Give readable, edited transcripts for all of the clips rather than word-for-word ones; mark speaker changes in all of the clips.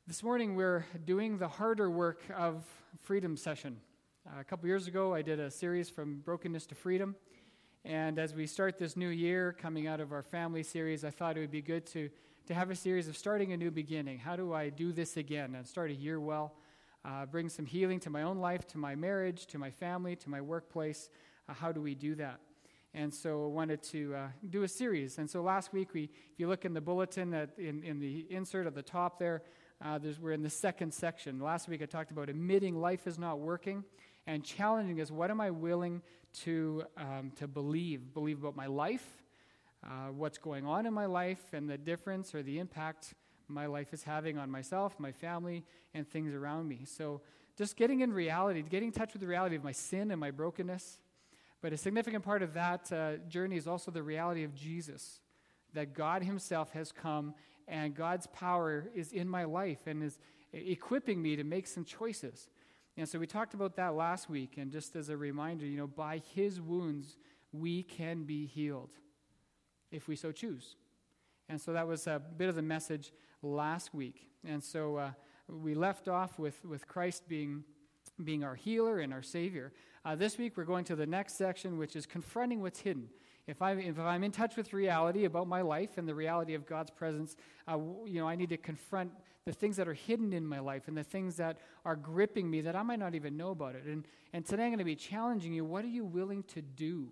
Speaker 1: This morning we're doing the harder work of Freedom Session. A couple years ago I did a series from brokenness to freedom, and as we start this new year coming out of our family series, I thought it would be good to have a series of starting a new beginning. How do I do this again and start a year well, bring some healing to my own life, to my marriage, to my family, to my workplace? How do we do that? And so I wanted to do a series. And so last week, if you look in the bulletin, in the insert at the top there, we're in the second section. Last week I talked about admitting life is not working and challenging us. What am I willing to believe? Believe about my life, what's going on in my life, and the difference or the impact my life is having on myself, my family, and things around me. So just getting in reality, getting in touch with the reality of my sin and my brokenness. But a significant part of that journey is also the reality of Jesus, that God himself has come and God's power is in my life and is equipping me to make some choices. And so we talked about that last week, and just as a reminder, by his wounds, we can be healed if we so choose. And so that was a bit of the message last week. And so we left off with Christ being our healer and our Savior. This week we're going to the next section, which is confronting what's hidden. If I'm in touch with reality about my life and the reality of God's presence, I need to confront the things that are hidden in my life and the things that are gripping me that I might not even know about it. And today I'm going to be challenging you. What are you willing to do?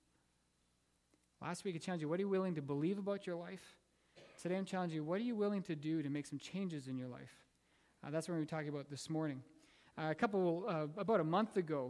Speaker 1: Last week I challenged you. What are you willing to believe about your life? Today I'm challenging you. What are you willing to do to make some changes in your life? That's what we're talking about this morning. About a month ago,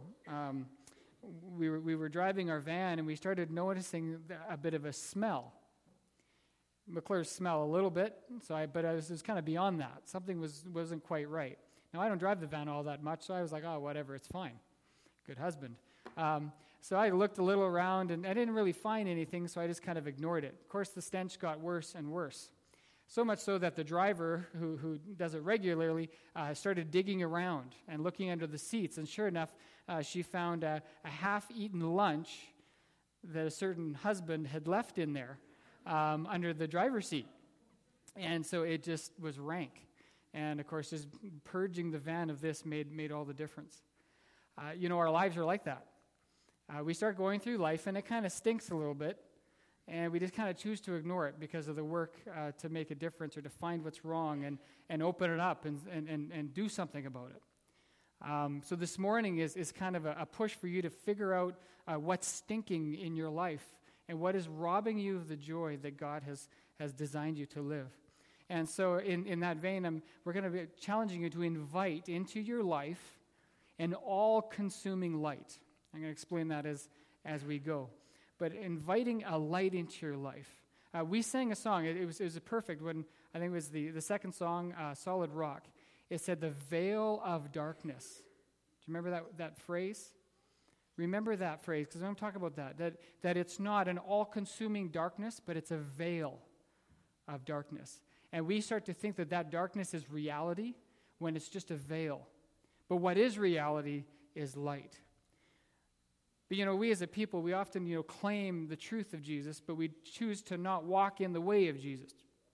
Speaker 1: we were driving our van, and we started noticing a bit of a smell. McClure's smell a little bit, but I was kind of beyond that. Something wasn't quite right. Now, I don't drive the van all that much, so I was like, oh, whatever, it's fine. Good husband. So I looked a little around, and I didn't really find anything, so I just kind of ignored it. Of course, the stench got worse and worse. So much so that the driver, who does it regularly, started digging around and looking under the seats. And sure enough, she found a half-eaten lunch that a certain husband had left in there under the driver's seat. And so it just was rank. And, of course, just purging the van of this made all the difference. Our lives are like that. We start going through life, and it kind of stinks a little bit. And we just kind of choose to ignore it because of the work to make a difference or to find what's wrong and open it up and do something about it. So this morning is kind of a push for you to figure out what's stinking in your life and what is robbing you of the joy that God has designed you to live. And so in that vein, we're going to be challenging you to invite into your life an all-consuming light. I'm going to explain that as we go. But inviting a light into your life. We sang a song. It was a perfect one. I think it was the second song, Solid Rock. It said, the veil of darkness. Do you remember that phrase? Remember that phrase, because I'm talking about that it's not an all-consuming darkness, but it's a veil of darkness. And we start to think that darkness is reality when it's just a veil. But what is reality is light. But, we as a people, we often, claim the truth of Jesus, but we choose to not walk in the way of Jesus.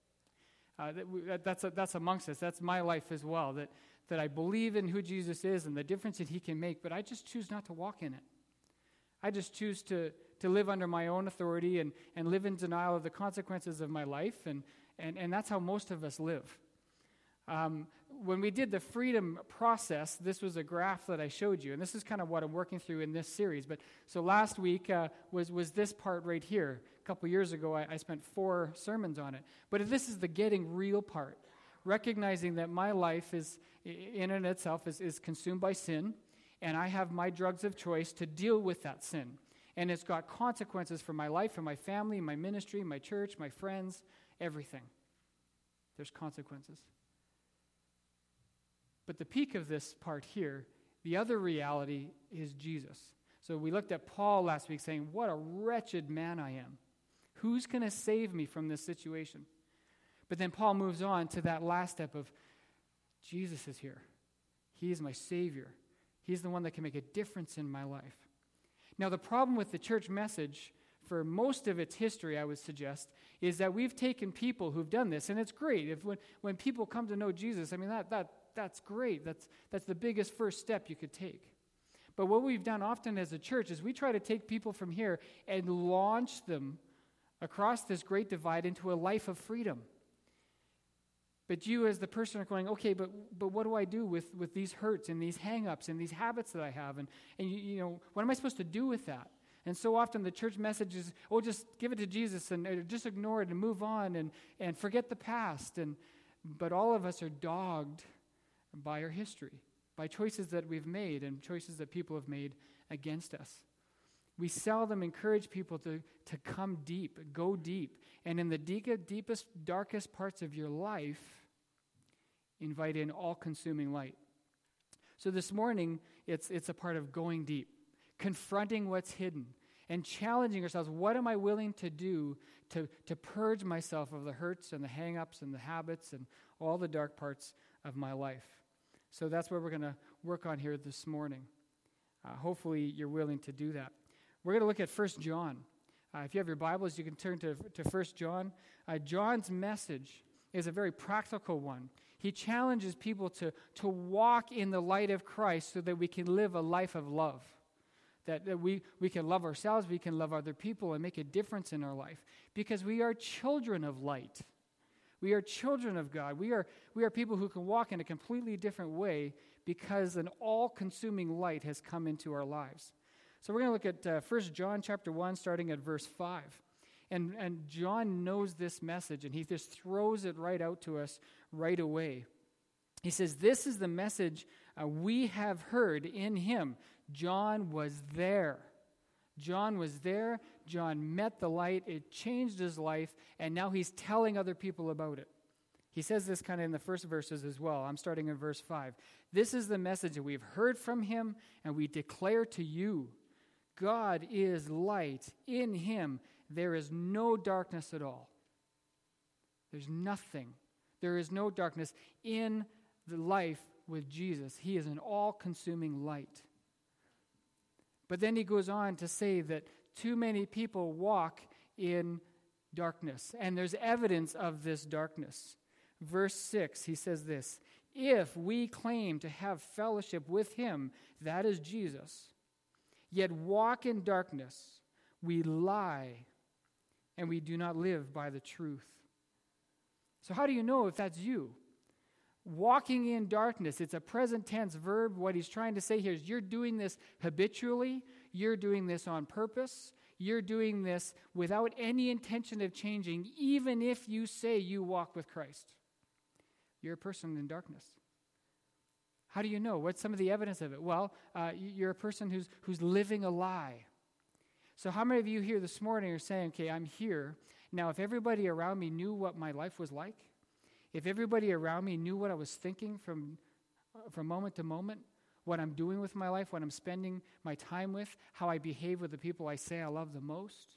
Speaker 1: That's amongst us. That's my life as well, that I believe in who Jesus is and the difference that he can make, but I just choose not to walk in it. I just choose to live under my own authority and live in denial of the consequences of my life, and that's how most of us live. When we did the freedom process, this was a graph that I showed you, and this is kind of what I'm working through in this series. But so last week was this part right here. A couple years ago, I spent 4 sermons on it. But this is the getting real part, recognizing that my life is, in and itself, is consumed by sin, and I have my drugs of choice to deal with that sin. And it's got consequences for my life, for my family, my ministry, my church, my friends, everything. There's consequences. But the peak of this part here, the other reality is Jesus. So we looked at Paul last week saying, what a wretched man I am. Who's going to save me from this situation? But then Paul moves on to that last step of, Jesus is here. He is my Savior. He's the one that can make a difference in my life. Now the problem with the church message for most of its history, I would suggest, is that we've taken people who've done this, and it's great. When people come to know Jesus, I mean, that's great. That's the biggest first step you could take. But what we've done often as a church is we try to take people from here and launch them across this great divide into a life of freedom. But you as the person are going, okay, but what do I do with these hurts and these hang-ups and these habits that I have? And you know, what am I supposed to do with that? And so often the church message is, oh, just give it to Jesus and just ignore it and move on and forget the past. But all of us are dogged by our history, by choices that we've made and choices that people have made against us. We seldom encourage people to come deep, go deep, and in the deepest, darkest parts of your life, invite in all-consuming light. So this morning, it's a part of going deep, confronting what's hidden, and challenging ourselves. What am I willing to do to purge myself of the hurts and the hang-ups and the habits and all the dark parts of my life? So that's what we're going to work on here this morning. Hopefully you're willing to do that. We're going to look at 1 John. If you have your Bibles, you can turn to 1 John. John's message is a very practical one. He challenges people to walk in the light of Christ so that we can live a life of love. That we can love ourselves, we can love other people, and make a difference in our life. Because we are children of light. We are children of God. We are people who can walk in a completely different way because an all-consuming light has come into our lives. So we're going to look at 1 John chapter 1, starting at verse 5. And John knows this message, and he just throws it right out to us right away. He says, this is the message we have heard in him. John was there. John was there. John met the light. It changed his life, and now he's telling other people about it. He says this kind of in the first verses as well. I'm starting in verse 5. This is the message that we've heard from him, and we declare to you. God is light. In him there is no darkness at all. There's nothing. There is no darkness in the life with Jesus. He is an all-consuming light. But then he goes on to say that too many people walk in darkness, and there's evidence of this darkness. Verse 6, he says this, if we claim to have fellowship with him, that is Jesus, yet walk in darkness, we lie, and we do not live by the truth. So how do you know if that's you? Walking in darkness, it's a present tense verb. What he's trying to say here is you're doing this habitually, you're doing this on purpose, you're doing this without any intention of changing, even if you say you walk with Christ. You're a person in darkness. How do you know? What's some of the evidence of it? Well, you're a person who's living a lie. So how many of you here this morning are saying, okay, I'm here. Now, if everybody around me knew what my life was like, if everybody around me knew what I was thinking from moment to moment, what I'm doing with my life, what I'm spending my time with, how I behave with the people I say I love the most,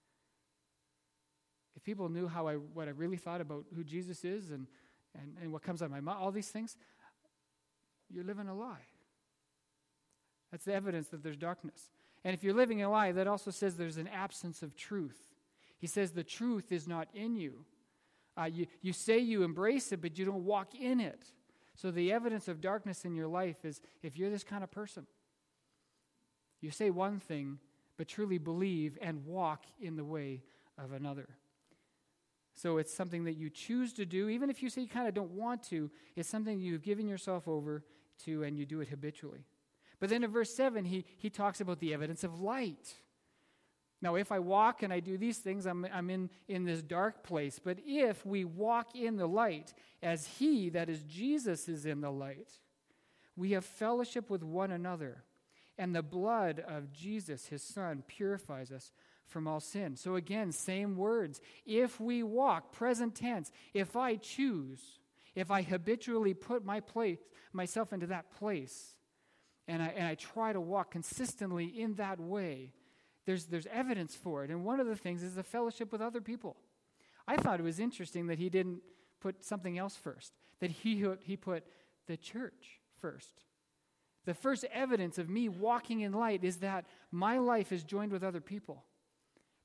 Speaker 1: if people knew what I really thought about who Jesus is and what comes out of my mouth, all these things, you're living a lie. That's the evidence that there's darkness. And if you're living a lie, that also says there's an absence of truth. He says the truth is not in you. You say you embrace it, but you don't walk in it. So the evidence of darkness in your life is if you're this kind of person. You say one thing, but truly believe and walk in the way of another. So it's something that you choose to do, even if you say you kind of don't want to, it's something you've given yourself over to and you do it habitually. But then in verse 7, he talks about the evidence of light. Now, if I walk and I do these things, I'm in this dark place. But if we walk in the light, as he, that is Jesus, is in the light, we have fellowship with one another. And the blood of Jesus, his son, purifies us from all sin. So again, same words. If we walk, present tense, if I choose, if I habitually put myself into that place, and I try to walk consistently in that way, there's evidence for it. And one of the things is the fellowship with other people. I thought it was interesting that he didn't put something else first, that he put the church first. The first evidence of me walking in light is that my life is joined with other people.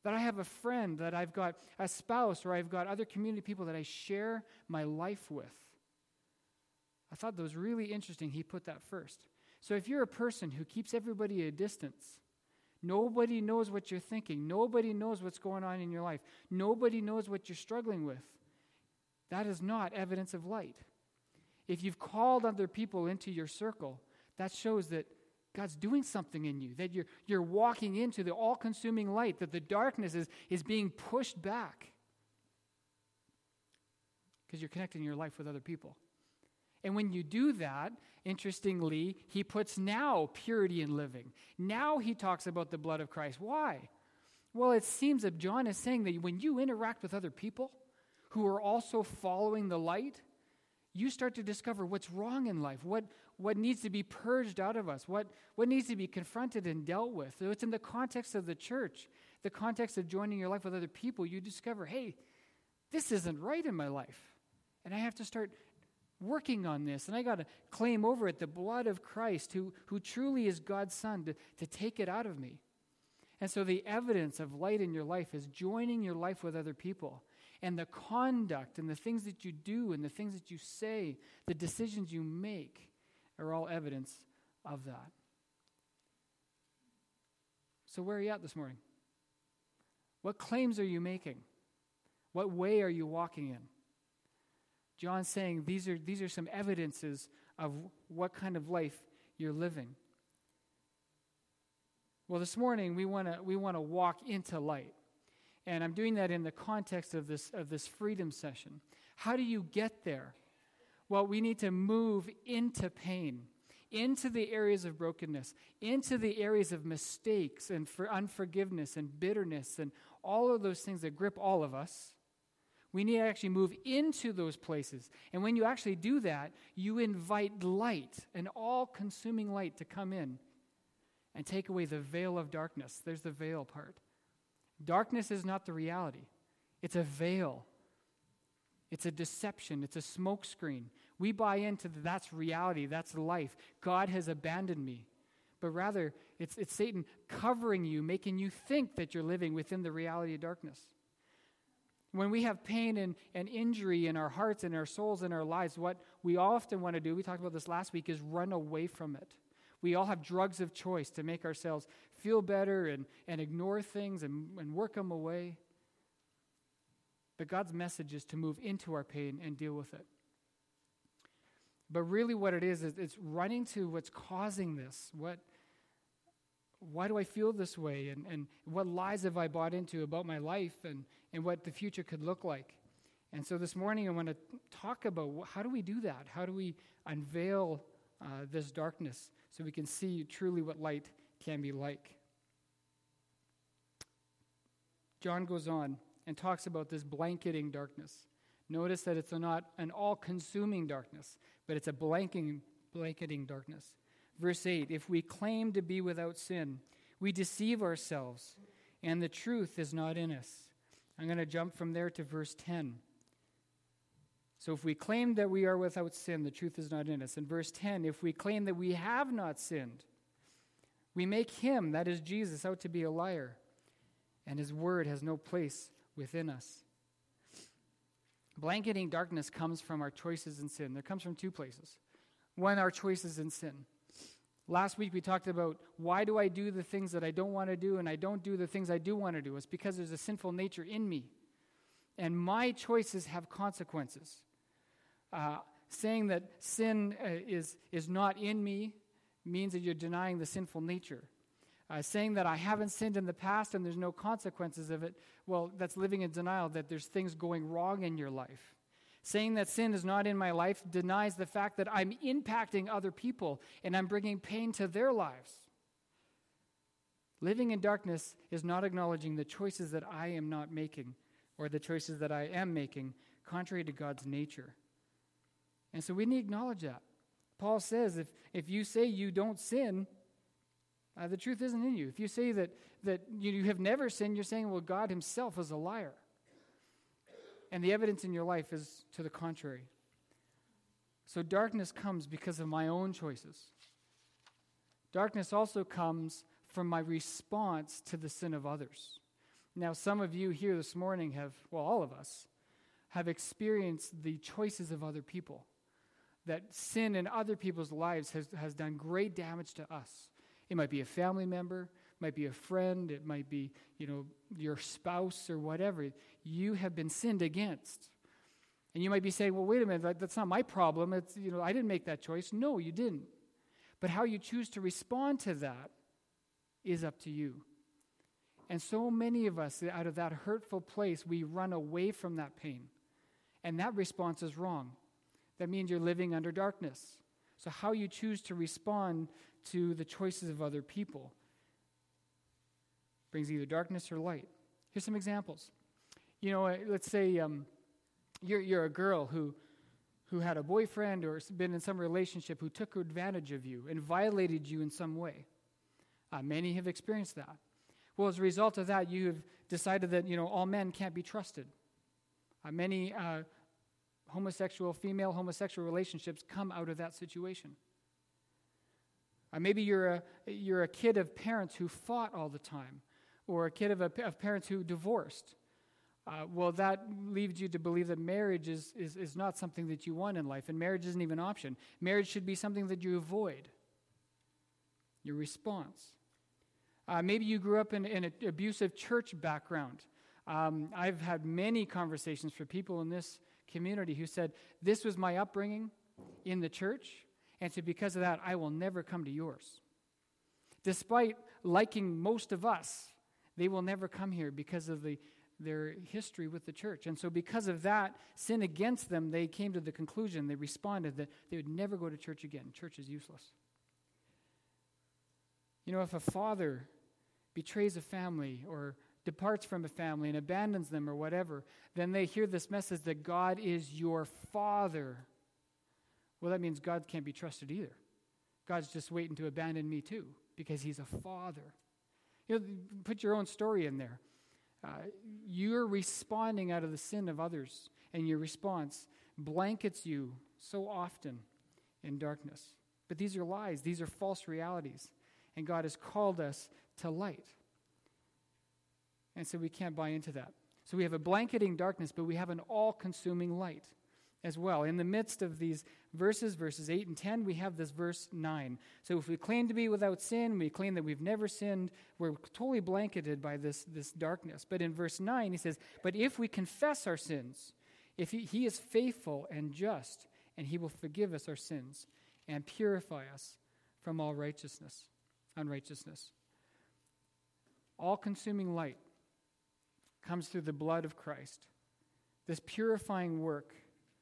Speaker 1: that I have a friend, that I've got a spouse, or I've got other community people that I share my life with. I thought that was really interesting. He put that first. So if you're a person who keeps everybody at a distance, nobody knows what you're thinking, nobody knows what's going on in your life, nobody knows what you're struggling with, that is not evidence of light. If you've called other people into your circle, that shows that God's doing something in you, that you're walking into the all-consuming light, that the darkness is being pushed back because you're connecting your life with other people. And when you do that, interestingly, he puts now purity in living. Now he talks about the blood of Christ. Why? Well, it seems that John is saying that when you interact with other people who are also following the light, you start to discover what's wrong in life, what needs to be purged out of us, what needs to be confronted and dealt with. So it's in the context of the church, the context of joining your life with other people, you discover, hey, this isn't right in my life. And I have to start working on this, and I got to claim over it the blood of Christ, who truly is God's Son, to take it out of me. And so the evidence of light in your life is joining your life with other people. And the conduct and the things that you do and the things that you say, the decisions you make are all evidence of that. So where are you at this morning? What claims are you making? What way are you walking in? John's saying these are some evidences of what kind of life you're living. Well, this morning we want to walk into light. And I'm doing that in the context of this freedom session. How do you get there? Well, we need to move into pain, into the areas of brokenness, into the areas of mistakes and unforgiveness and bitterness and all of those things that grip all of us. We need to actually move into those places. And when you actually do that, you invite light, an all-consuming light, to come in and take away the veil of darkness. There's the veil part. Darkness is not the reality. It's a veil. It's a deception. It's a smokescreen. We buy into that's reality. That's life. God has abandoned me. But rather, it's Satan covering you, making you think that you're living within the reality of darkness. When we have pain and injury in our hearts and our souls and our lives, what we often want to do, we talked about this last week, is run away from it. We all have drugs of choice to make ourselves feel better and ignore things and work them away. But God's message is to move into our pain and deal with it. But really what it is it's running to what's causing this. Why do I feel this way? And what lies have I bought into about my life and what the future could look like? And so this morning I want to talk about how do we do that? How do we unveil this darkness so we can see truly what light can be like? John goes on and talks about this blanketing darkness. Notice that it's not an all-consuming darkness, but it's a blanketing darkness. Verse 8, if we claim to be without sin, we deceive ourselves, and the truth is not in us. I'm going to jump from there to verse 10. So if we claim that we are without sin, the truth is not in us. In verse 10, if we claim that we have not sinned, we make him, that is Jesus, out to be a liar, and his word has no place within us. Blanketing darkness comes from our choices in sin. It comes from two places. One, our choices in sin. Last week we talked about why do I do the things that I don't want to do and I don't do the things I do want to do. It's because there's a sinful nature in me. And my choices have consequences. Saying that sin is not in me means that you're denying the sinful nature. Saying that I haven't sinned in the past and there's no consequences of it, well, that's living in denial that there's things going wrong in your life. Saying that sin is not in my life denies the fact that I'm impacting other people and I'm bringing pain to their lives. Living in darkness is not acknowledging the choices that I am not making or the choices that I am making contrary to God's nature. And so we need to acknowledge that. Paul says if you say you don't sin, the truth isn't in you. If you say that you have never sinned, you're saying, well, God himself is a liar. And the evidence in your life is to the contrary. So darkness comes because of my own choices. Darkness also comes from my response to the sin of others. Now, some of you here this morning all of us, have experienced the choices of other people. That sin in other people's lives has done great damage to us. It might be a family member, it might be a friend, it might be, your spouse or whatever. You have been sinned against. And you might be saying, well, wait a minute, that's not my problem. It's, I didn't make that choice. No, you didn't. But how you choose to respond to that is up to you. And so many of us, out of that hurtful place, we run away from that pain. And that response is wrong. That means you're living under darkness. So how you choose to respond to the choices of other people brings either darkness or light. Here's some examples. Let's say you're a girl who had a boyfriend or been in some relationship who took advantage of you and violated you in some way. Many have experienced that. Well, as a result of that, you have decided that, all men can't be trusted. Many female homosexual relationships come out of that situation. Maybe you're a kid of parents who fought all the time, or a kid of parents who divorced. That leads you to believe that marriage is not something that you want in life, and marriage isn't even an option. Marriage should be something that you avoid. Your response. Maybe you grew up in an abusive church background. I've had many conversations for people in this community who said, this was my upbringing in the church, and so because of that, I will never come to yours. Despite liking most of us, they will never come here because of their history with the church. And so because of that sin against them, they came to the conclusion, they responded that they would never go to church again. Church is useless. If a father betrays a family or departs from a family and abandons them or whatever, then they hear this message that God is your father. Well, that means God can't be trusted either. God's just waiting to abandon me too because he's a father. Put your own story in there. You're responding out of the sin of others, and your response blankets you so often in darkness. But these are lies. These are false realities. And God has called us to light. And so we can't buy into that. So we have a blanketing darkness, but we have an all-consuming light as well. In the midst of these verses 8 and 10, we have this verse 9. So if we claim to be without sin, we claim that we've never sinned, we're totally blanketed by this darkness. But in verse 9, he says, but if we confess our sins, if he is faithful and just, and he will forgive us our sins and purify us from all unrighteousness. All-consuming light comes through the blood of Christ. This purifying work.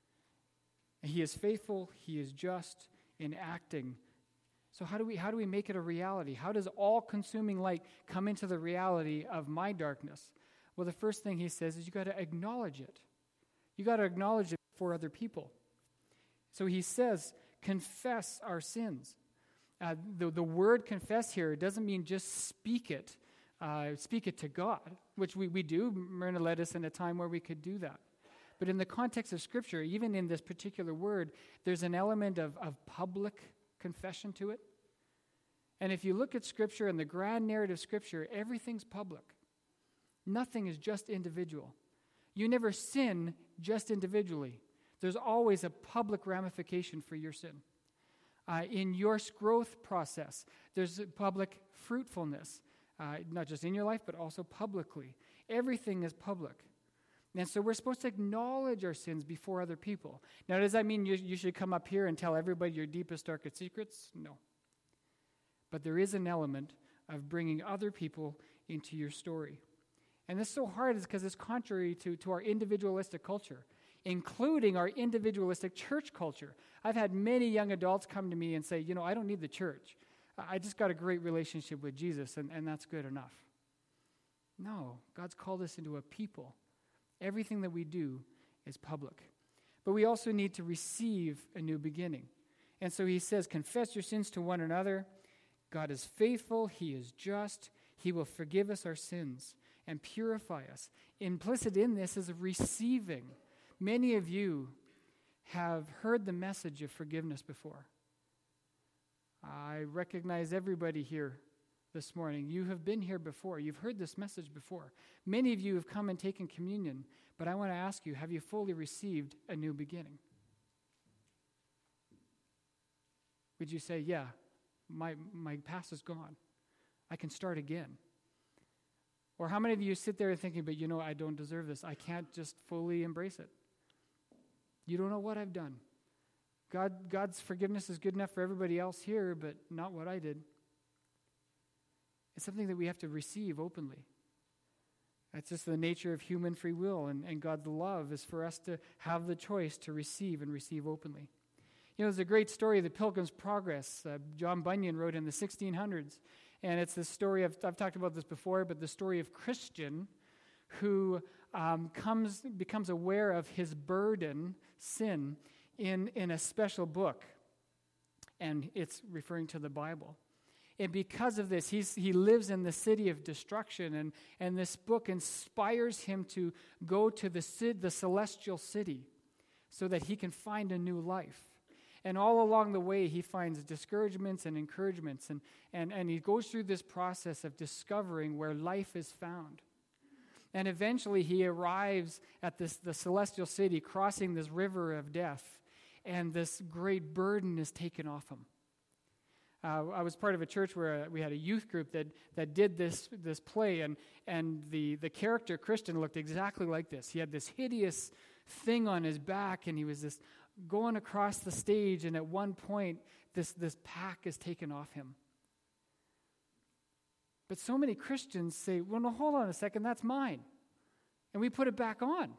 Speaker 1: He is faithful, he is just in acting. So how do we make it a reality? How does all-consuming light come into the reality of my darkness? Well, the first thing he says is you got to acknowledge it. You got to acknowledge it before other people. So he says, confess our sins. The word confess here doesn't mean just speak it to God, which we do. Myrna led us in a time where we could do that. But in the context of Scripture, even in this particular word, there's an element of public confession to it. And if you look at Scripture and the grand narrative of Scripture, everything's public. Nothing is just individual. You never sin just individually. There's always a public ramification for your sin. In your growth process, there's public fruitfulness, not just in your life, but also publicly. Everything is public. And so we're supposed to acknowledge our sins before other people. Now, does that mean you should come up here and tell everybody your deepest, darkest secrets? No. But there is an element of bringing other people into your story. And this is so hard is because it's contrary to our individualistic culture, including our individualistic church culture. I've had many young adults come to me and say, I don't need the church. I just got a great relationship with Jesus, and that's good enough. No, God's called us into a people. Everything that we do is public. But we also need to receive a new beginning. And so he says, confess your sins to one another. God is faithful. He is just. He will forgive us our sins and purify us. Implicit in this is receiving. Many of you have heard the message of forgiveness before. I recognize everybody here this morning. You have been here before. You've heard this message before. Many of you have come and taken communion, but I want to ask you, have you fully received a new beginning? Would you say, yeah, my past is gone. I can start again. Or how many of you sit there thinking, but I don't deserve this. I can't just fully embrace it. You don't know what I've done. God's forgiveness is good enough for everybody else here, but not what I did. It's something that we have to receive openly. That's just the nature of human free will, and God's love is for us to have the choice to receive and receive openly. There's a great story of the Pilgrim's Progress. John Bunyan wrote in the 1600s, and it's the story of, I've talked about this before, but the story of Christian who becomes aware of his burden, sin, in a special book, and it's referring to the Bible. And because of this, he lives in the city of destruction, and this book inspires him to go to the celestial city so that he can find a new life. And all along the way, he finds discouragements and encouragements, and he goes through this process of discovering where life is found. And eventually, he arrives at the celestial city, crossing this river of death, and this great burden is taken off him. I was part of a church where we had a youth group that did this play, and the character Christian looked exactly like this. He had this hideous thing on his back, and he was this going across the stage, and at one point, this pack is taken off him. But so many Christians say, well, no, hold on a second, that's mine. And we put it back on.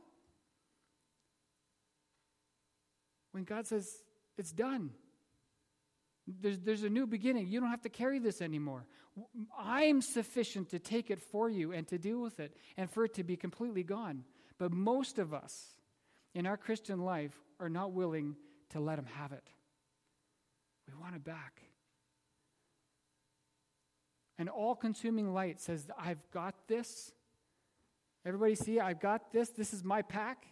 Speaker 1: When God says, it's done. There's a new beginning. You don't have to carry this anymore. I'm sufficient to take it for you and to deal with it and for it to be completely gone. But most of us in our Christian life are not willing to let him have it. We want it back. An all-consuming light says, I've got this. Everybody see, I've got this. This is my pack.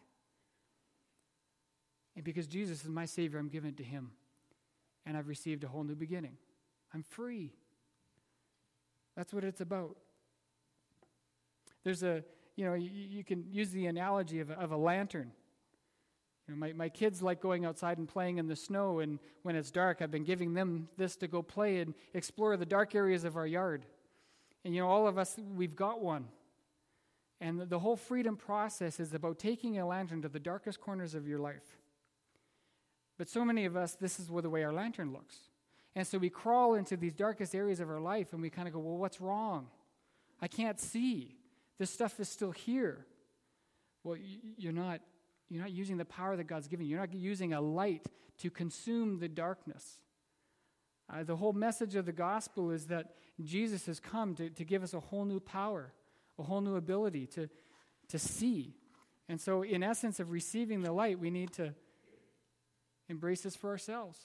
Speaker 1: And because Jesus is my Savior, I'm giving it to him. And I've received a whole new beginning. I'm free. That's what it's about. There's you can use the analogy of a lantern. My kids like going outside and playing in the snow, and when it's dark, I've been giving them this to go play and explore the dark areas of our yard. And all of us, we've got one. And the whole freedom process is about taking a lantern to the darkest corners of your life. But so many of us, this is the way our lantern looks. And so we crawl into these darkest areas of our life, and we kind of go, well, what's wrong? I can't see. This stuff is still here. Well, you're not using the power that God's given you. You're not using a light to consume the darkness. The whole message of the gospel is that Jesus has come to give us a whole new power, a whole new ability to see. And so in essence of receiving the light, we need to embrace this for ourselves.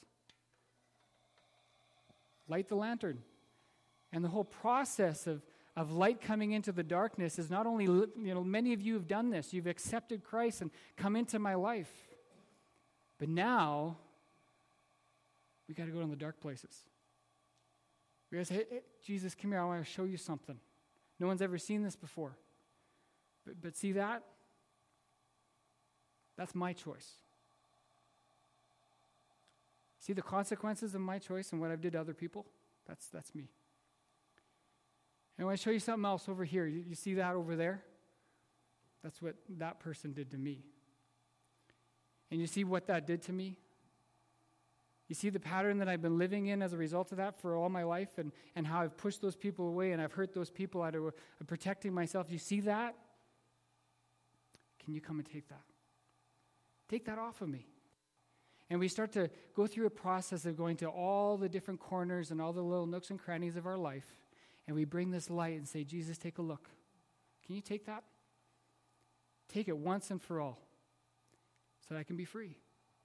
Speaker 1: Light the lantern. And the whole process of light coming into the darkness is not only, many of you have done this. You've accepted Christ and come into my life. But now, we got to go in the dark places. We got to say, hey, Jesus, come here, I want to show you something. No one's ever seen this before. But see that? That's my choice. See the consequences of my choice and what I've did to other people? That's me. And I want to show you something else over here. You see that over there? That's what that person did to me. And you see what that did to me? You see the pattern that I've been living in as a result of that for all my life, and how I've pushed those people away and I've hurt those people out of protecting myself. You see that? Can you come and take that? Take that off of me. And we start to go through a process of going to all the different corners and all the little nooks and crannies of our life. And we bring this light and say, Jesus, take a look. Can you take that? Take it once and for all so that I can be free.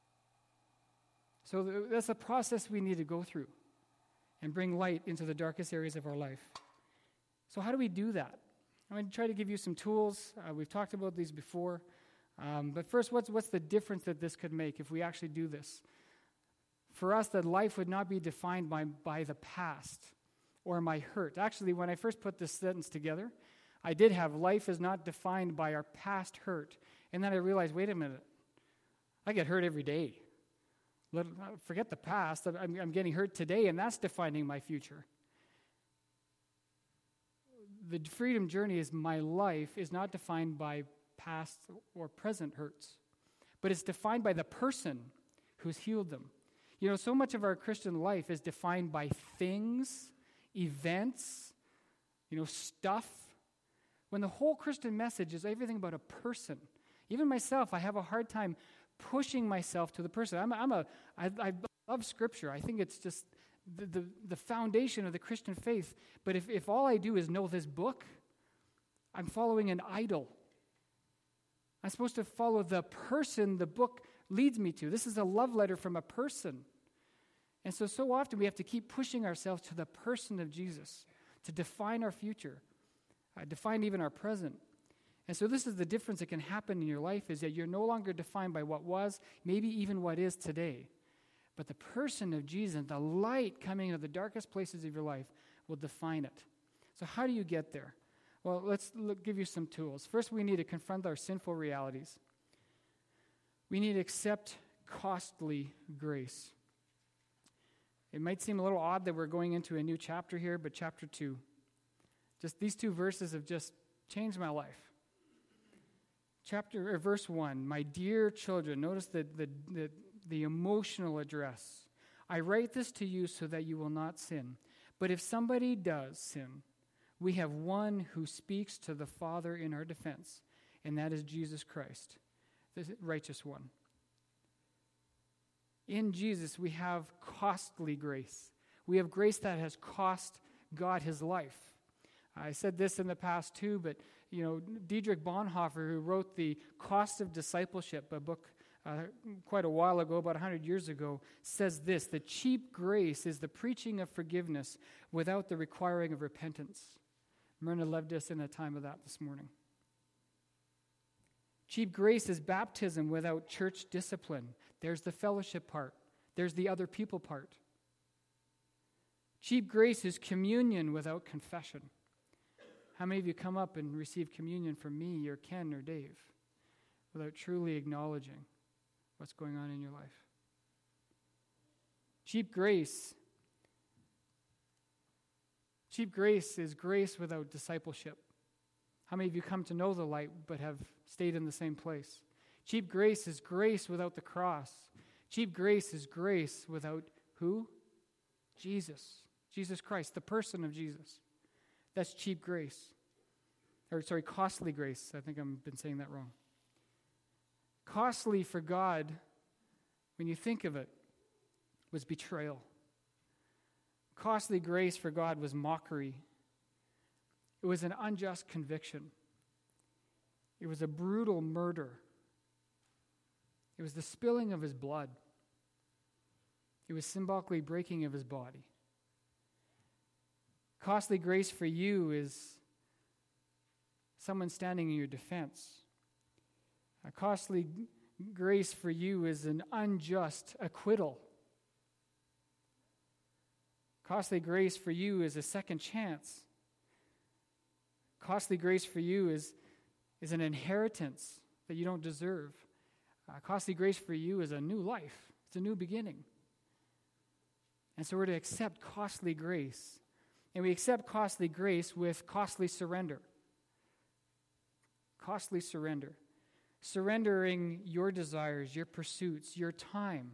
Speaker 1: So that's a process we need to go through and bring light into the darkest areas of our life. So how do we do that? I'm going to try to give you some tools. We've talked about these before. But first, what's the difference that this could make if we actually do this? For us, that life would not be defined by the past or my hurt. Actually, when I first put this sentence together, I did have life is not defined by our past hurt. And then I realized, wait a minute, I get hurt every day. Forget the past. I'm getting hurt today, and that's defining my future. The freedom journey is my life is not defined by past or present hurts, but it's defined by the person who's healed them. You know, so much of our Christian life is defined by things, events, stuff, when the whole Christian message is everything about a person. Even myself, I have a hard time pushing myself to the person. I love Scripture. I think it's just the foundation of the Christian faith. But if all I do is know this book, I'm following an idol. I'm supposed to follow the person the book leads me to. This is a love letter from a person. And so often we have to keep pushing ourselves to the person of Jesus to define our future, define even our present. And so this is the difference that can happen in your life, is that you're no longer defined by what was, maybe even what is today. But the person of Jesus, the light coming into the darkest places of your life, will define it. So how do you get there? Well, let's give you some tools. First, we need to confront our sinful realities. We need to accept costly grace. It might seem a little odd that we're going into a new chapter here, but chapter 2. Just these two verses have just changed my life. Verse 1, my dear children, notice the emotional address. I write this to you so that you will not sin. But if somebody does sin, we have one who speaks to the Father in our defense, and that is Jesus Christ, the righteous one. In Jesus, we have costly grace. We have grace that has cost God his life. I said this in the past too, but Dietrich Bonhoeffer, who wrote The Cost of Discipleship, a book quite a while ago, about 100 years ago, says this: the cheap grace is the preaching of forgiveness without the requiring of repentance. Myrna led us in a time of that this morning. Cheap grace is baptism without church discipline. There's the fellowship part. There's the other people part. Cheap grace is communion without confession. How many of you come up and receive communion from me or Ken or Dave without truly acknowledging what's going on in your life? Cheap grace is grace without discipleship. How many of you come to know the light but have stayed in the same place? Cheap grace is grace without the cross. Cheap grace is grace without who? Jesus. Jesus Christ, the person of Jesus. That's cheap grace. Costly grace. I think I've been saying that wrong. Costly for God, when you think of it, was betrayal. Costly grace for God was mockery. It was an unjust conviction. It was a brutal murder. It was the spilling of his blood. It was symbolically breaking of his body. Costly grace for you is someone standing in your defense. A costly grace for you is an unjust acquittal. Costly grace for you is a second chance. Costly grace for you is an inheritance that you don't deserve. Costly grace for you is a new life. It's a new beginning. And so we're to accept costly grace. And we accept costly grace with costly surrender. Costly surrender. Surrendering your desires, your pursuits, your time.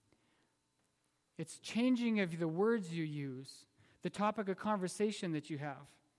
Speaker 1: It's changing of the words you use, the topic of conversation that you have,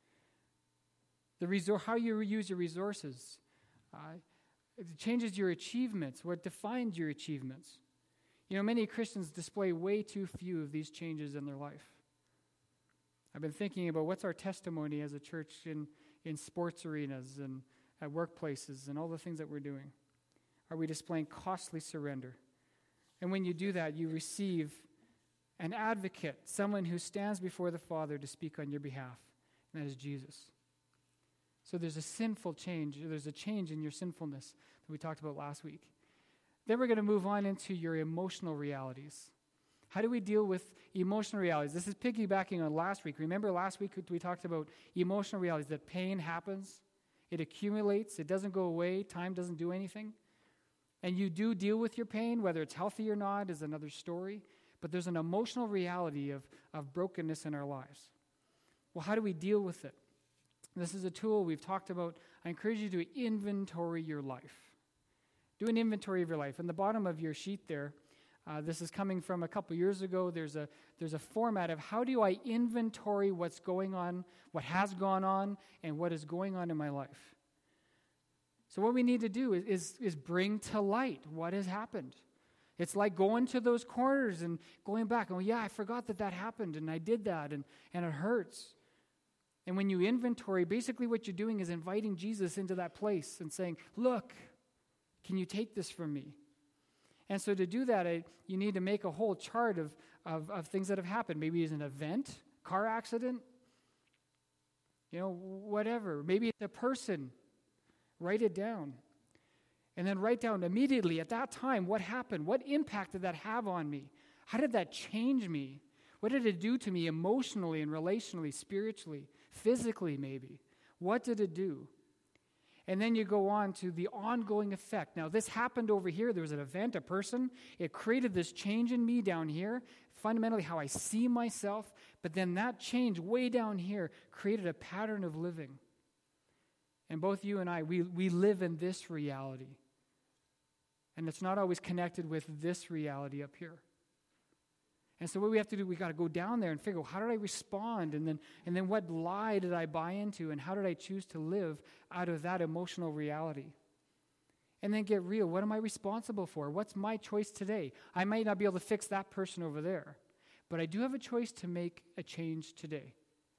Speaker 1: how you use your resources. It changes your achievements, what defines your achievements. Many Christians display way too few of these changes in their life. I've been thinking about what's our testimony as a church in sports arenas and at workplaces and all the things that we're doing. Are we displaying costly surrender? And when you do that, you receive an advocate, someone who stands before the Father to speak on your behalf, and that is Jesus. So there's a sinful change. There's a change in your sinfulness that we talked about last week. Then we're going to move on into your emotional realities. How do we deal with emotional realities? This is piggybacking on last week. Remember last week we talked about emotional realities, that pain happens, it accumulates, it doesn't go away, time doesn't do anything. And you do deal with your pain, whether it's healthy or not is another story. But there's an emotional reality of brokenness in our lives. Well, how do we deal with it? This is a tool we've talked about. I encourage you to inventory your life. Do an inventory of your life. In the bottom of your sheet there, this is coming from a couple years ago. There's a format of how do I inventory what's going on, what has gone on, and what is going on in my life. So what we need to do is bring to light what has happened. It's like going to those corners and going back. Oh, yeah, I forgot that happened, and I did that, and it hurts. And when you inventory, basically what you're doing is inviting Jesus into that place and saying, look, can you take this from me? And so to do that, you need to make a whole chart of things that have happened. Maybe it's an event, car accident, whatever. Maybe it's a person. Write it down. And then write down immediately at that time what happened. What impact did that have on me? How did that change me? What did it do to me emotionally and relationally, spiritually, physically maybe? What did it do? And then you go on to the ongoing effect. Now, this happened over here. There was an event, a person. It created this change in me down here, fundamentally how I see myself. But then that change way down here created a pattern of living. And both you and I, we live in this reality. And it's not always connected with this reality up here. And so what we have to do, we got to go down there and figure out how did I respond, and then what lie did I buy into, and how did I choose to live out of that emotional reality? And then get real. What am I responsible for? What's my choice today? I might not be able to fix that person over there, but I do have a choice to make a change today.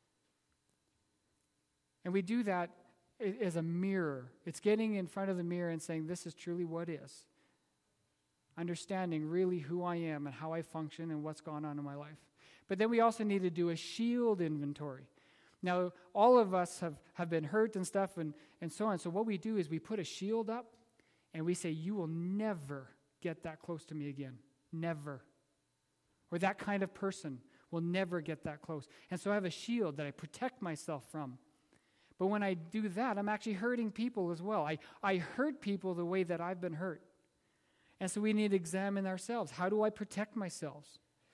Speaker 1: And we do that as a mirror. It's getting in front of the mirror and saying, this is truly what is. Understanding really who I am and how I function and what's gone on in my life. But then we also need to do a shield inventory. Now, all of us have been hurt and stuff and so on. So what we do is we put a shield up and we say, you will never get that close to me again. Never. Or that kind of person will never get that close. And so I have a shield that I protect myself from. But when I do that, I'm actually hurting people as well. I hurt people the way that I've been hurt. And so we need to examine ourselves. How do I protect myself?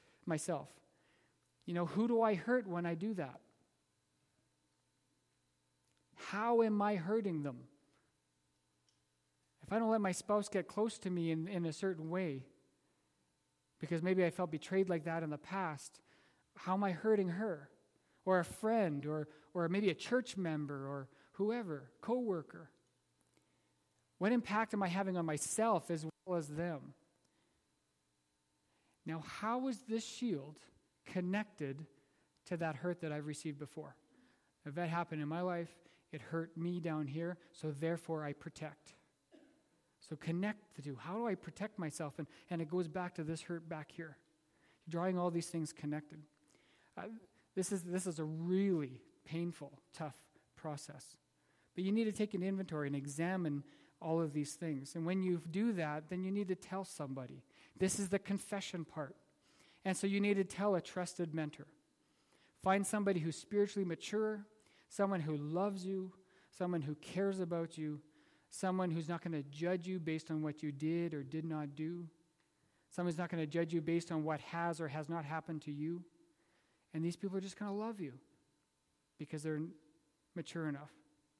Speaker 1: Who do I hurt when I do that? How am I hurting them? If I don't let my spouse get close to me in a certain way, because maybe I felt betrayed like that in the past, how am I hurting her? Or a friend, or maybe a church member, or whoever, coworker. What impact am I having on myself as well as them? Now, how is this shield connected to that hurt that I've received before? If that happened in my life, it hurt me down here, so therefore I protect. So connect the two. How do I protect myself? And it goes back to this hurt back here. Drawing all these things connected. This is a really painful, tough process. But you need to take an inventory and examine all of these things. And when you do that, then you need to tell somebody. This is the confession part. And so you need to tell a trusted mentor. Find somebody who's spiritually mature, someone who loves you, someone who cares about you, someone who's not going to judge you based on what you did or did not do, someone who's not going to judge you based on what has or has not happened to you. And these people are just going to love you because they're mature enough.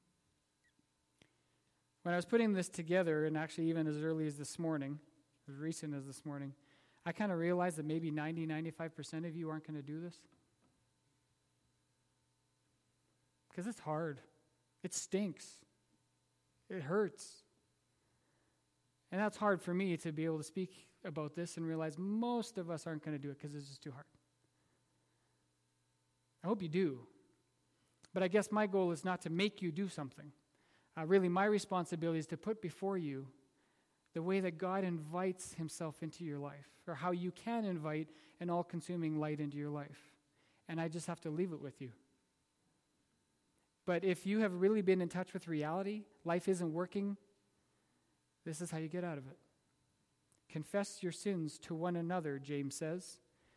Speaker 1: When I was putting this together, and actually even as early as this morning, as recent as this morning, I kind of realized that maybe 95% of you aren't going to do this. Because it's hard. It stinks. It hurts. And that's hard for me to be able to speak about this and realize most of us aren't going to do it because it's just too hard. I hope you do. But I guess my goal is not to make you do something. Really, my responsibility is to put before you the way that God invites himself into your life, or how you can invite an all-consuming light into your life. And I just have to leave it with you. But if you have really been in touch with reality, life isn't working, this is how you get out of it. Confess your sins to one another, James says.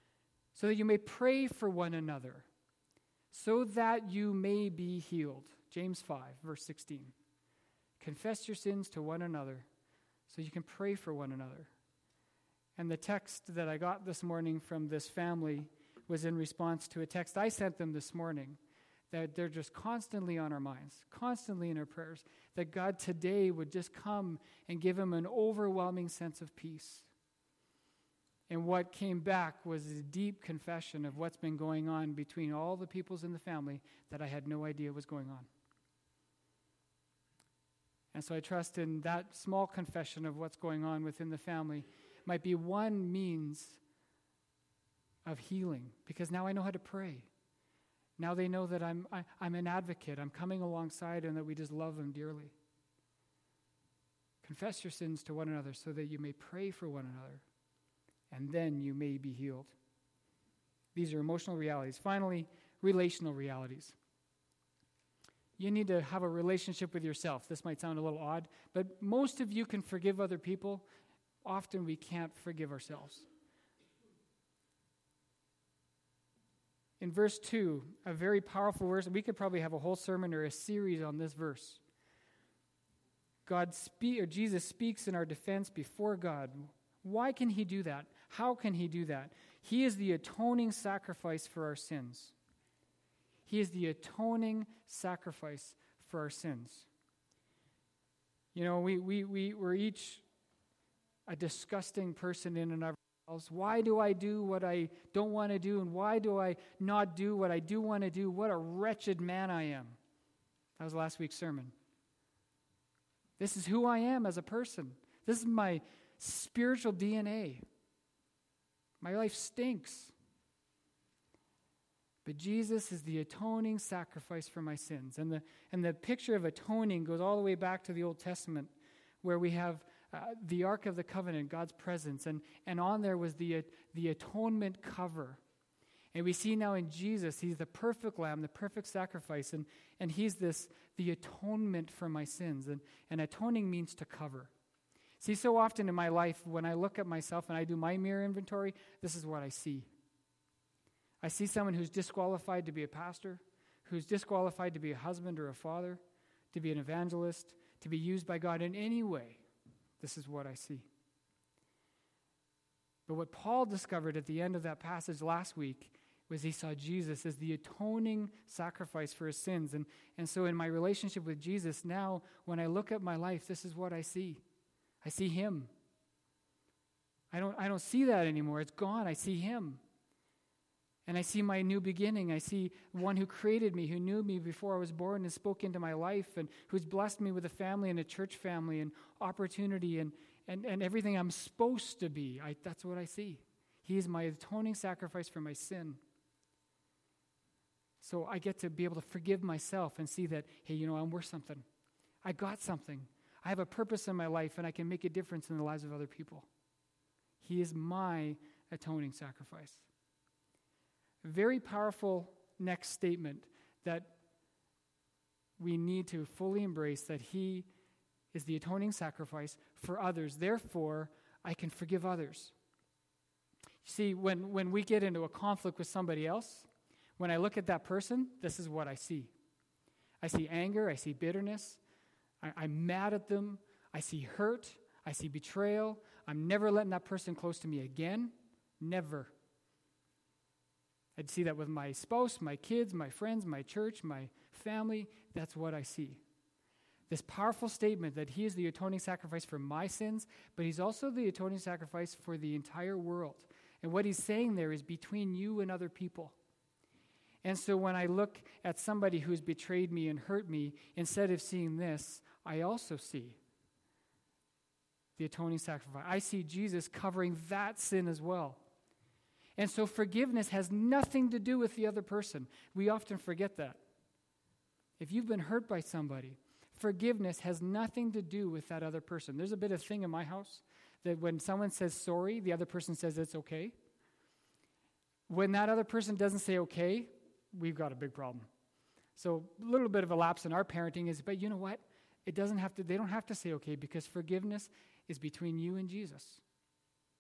Speaker 1: so that you may pray for one another, so that you may be healed. James 5, verse 16. Confess your sins to one another, so you can pray for one another. And the text that I got this morning from this family was in response to a text I sent them this morning, that they're just constantly on our minds, constantly in our prayers, that God today would just come and give them an overwhelming sense of peace. And what came back was a deep confession of what's been going on between all the peoples in the family that I had no idea was going on. And so I trust in that small confession of what's going on within the family might be one means of healing, because now I know how to pray. Now they know that I'm an advocate. I'm coming alongside, and that we just love them dearly. Confess your sins to one another so that you may pray for one another, and then you may be healed. These are emotional realities. Finally, relational realities. You need to have a relationship with yourself. This might sound a little odd, but most of you can forgive other people. Often we can't forgive ourselves. In verse 2, a very powerful verse, we could probably have a whole sermon or a series on this verse. Jesus speaks in our defense before God. Why can he do that? How can he do that? He is the atoning sacrifice for our sins. He is the atoning sacrifice for our sins. You know, we're each a disgusting person in and of ourselves. Why do I do what I don't want to do? And why do I not do what I do want to do? What a wretched man I am. That was last week's sermon. This is who I am as a person. This is my spiritual DNA. My life stinks. But Jesus is the atoning sacrifice for my sins. And the picture of atoning goes all the way back to the Old Testament, where we have the Ark of the Covenant, God's presence, and on there was the atonement cover. And we see now in Jesus, he's the perfect lamb, the perfect sacrifice, and he's the atonement for my sins. And atoning means to cover. See, so often in my life, when I look at myself and I do my mirror inventory, this is what I see. I see someone who's disqualified to be a pastor, who's disqualified to be a husband or a father, to be an evangelist, to be used by God in any way. This is what I see. But what Paul discovered at the end of that passage last week was he saw Jesus as the atoning sacrifice for his sins. And so in my relationship with Jesus now, when I look at my life, this is what I see. I see him. I don't see that anymore. It's gone. I see him. And I see my new beginning. I see one who created me, who knew me before I was born and spoke into my life, and who's blessed me with a family and a church family and opportunity and everything I'm supposed to be. That's what I see. He is my atoning sacrifice for my sin. So I get to be able to forgive myself and see that, hey, I'm worth something. I got something. I have a purpose in my life, and I can make a difference in the lives of other people. He is my atoning sacrifice. A very powerful next statement that we need to fully embrace, that he is the atoning sacrifice for others. Therefore, I can forgive others. You see, when we get into a conflict with somebody else, when I look at that person, this is what I see. I see anger, I see bitterness, I'm mad at them, I see hurt, I see betrayal. I'm never letting that person close to me again. Never. I'd see that with my spouse, my kids, my friends, my church, my family. That's what I see. This powerful statement that he is the atoning sacrifice for my sins, but he's also the atoning sacrifice for the entire world. And what he's saying there is between you and other people. And so when I look at somebody who's betrayed me and hurt me, instead of seeing this, I also see the atoning sacrifice. I see Jesus covering that sin as well. And so forgiveness has nothing to do with the other person. We often forget that. If you've been hurt by somebody, forgiveness has nothing to do with that other person. There's a bit of thing in my house that when someone says sorry, the other person says it's okay. When that other person doesn't say okay, we've got a big problem. So a little bit of a lapse in our parenting is, but you know what? They don't have to say okay, because forgiveness is between you and Jesus.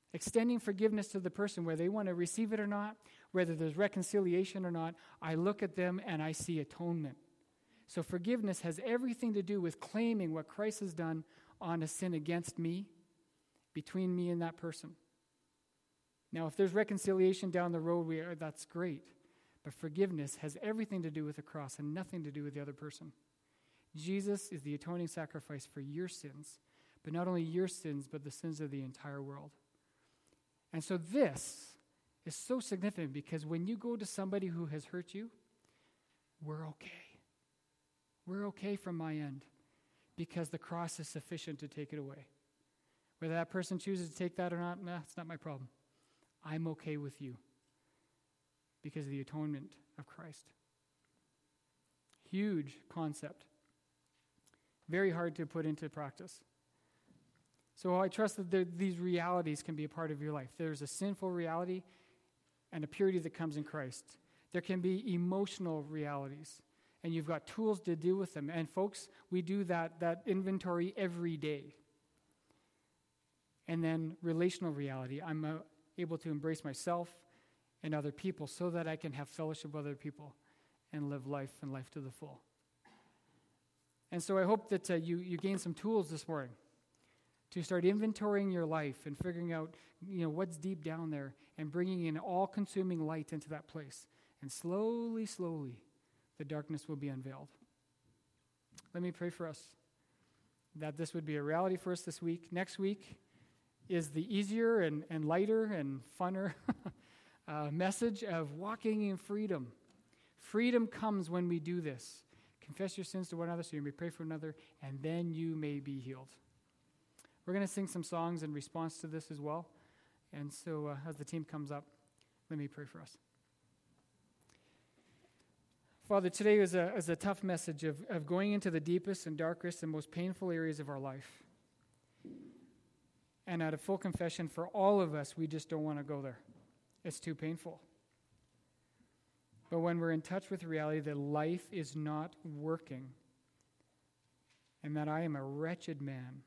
Speaker 1: extending forgiveness to the person, whether they want to receive it or not, whether there's reconciliation or not. I look at them and I see atonement. So forgiveness has everything to do with claiming what Christ has done on a sin against me, between me and that person. Now, if there's reconciliation down the road, that's great. But forgiveness has everything to do with the cross and nothing to do with the other person. Jesus is the atoning sacrifice for your sins, but not only your sins, but the sins of the entire world. And so this is so significant because when you go to somebody who has hurt you, we're okay. We're okay from my end because the cross is sufficient to take it away. Whether that person chooses to take that or not, it's not my problem. I'm okay with you because of the atonement of Christ. Huge concept. Very hard to put into practice. So I trust that these realities can be a part of your life. There's a sinful reality and a purity that comes in Christ. There can be emotional realities, and you've got tools to deal with them. And folks, we do that inventory every day. And then relational reality. I'm able to embrace myself and other people so that I can have fellowship with other people and live life and life to the full. And so I hope that you gain some tools this morning to start inventorying your life and figuring out, what's deep down there and bringing in all-consuming light into that place. And slowly, slowly, the darkness will be unveiled. Let me pray for us that this would be a reality for us this week. Next week is the easier and lighter and funner message of walking in freedom. Freedom comes when we do this. Confess your sins to one another so you may pray for another, and then you may be healed. We're going to sing some songs in response to this as well. And so as the team comes up, let me pray for us. Father, today is a tough message of going into the deepest and darkest and most painful areas of our life. And out of full confession, for all of us, we just don't want to go there. It's too painful. But when we're in touch with reality that life is not working and that I am a wretched man,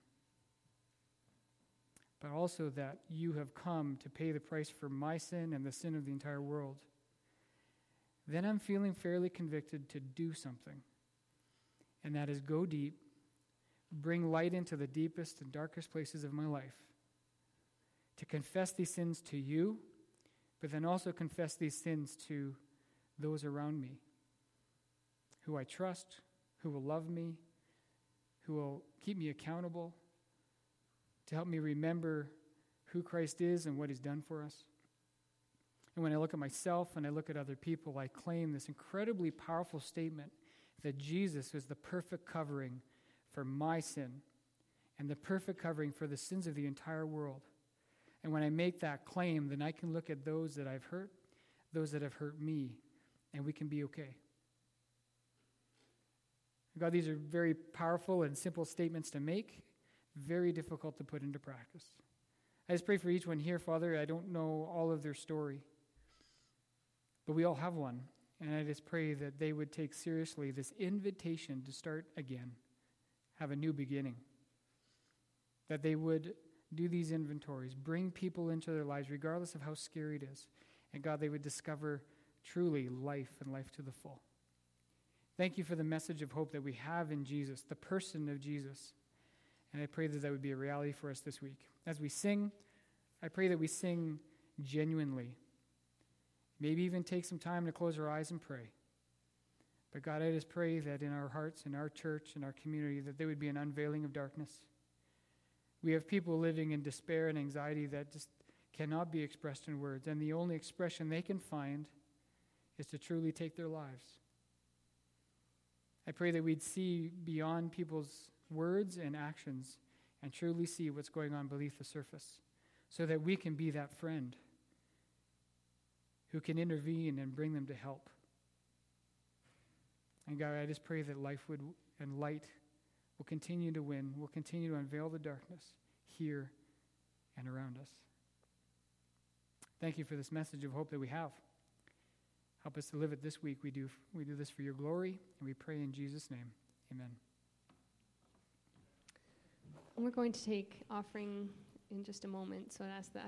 Speaker 1: but also that you have come to pay the price for my sin and the sin of the entire world, then I'm feeling fairly convicted to do something. And that is go deep, bring light into the deepest and darkest places of my life, to confess these sins to you, but then also confess these sins to those around me, who I trust, who will love me, who will keep me accountable, to help me remember who Christ is and what he's done for us. And when I look at myself and I look at other people, I claim this incredibly powerful statement that Jesus is the perfect covering for my sin and the perfect covering for the sins of the entire world. And when I make that claim, then I can look at those that I've hurt, those that have hurt me, and we can be okay. God, these are very powerful and simple statements to make, very difficult to put into practice. I just pray for each one here, Father. I don't know all of their story, but we all have one. And I just pray that they would take seriously this invitation to start again, have a new beginning. That they would do these inventories, bring people into their lives, regardless of how scary it is. And God, they would discover truly life and life to the full. Thank you for the message of hope that we have in Jesus, the person of Jesus. And I pray that that would be a reality for us this week. As we sing, I pray that we sing genuinely. Maybe even take some time to close our eyes and pray. But God, I just pray that in our hearts, in our church, in our community, that there would be an unveiling of darkness. We have people living in despair and anxiety that just cannot be expressed in words. And the only expression they can find is to truly take their lives. I pray that we'd see beyond people's words and actions and truly see what's going on beneath the surface so that we can be that friend who can intervene and bring them to help. And God, I just pray that life and light will continue to win, will continue to unveil the darkness here and around us. Thank you for this message of hope that we have. Help us to live it this week. We do this for your glory, and we pray in Jesus' name. Amen.
Speaker 2: We're going to take offering in just a moment, so I'd ask that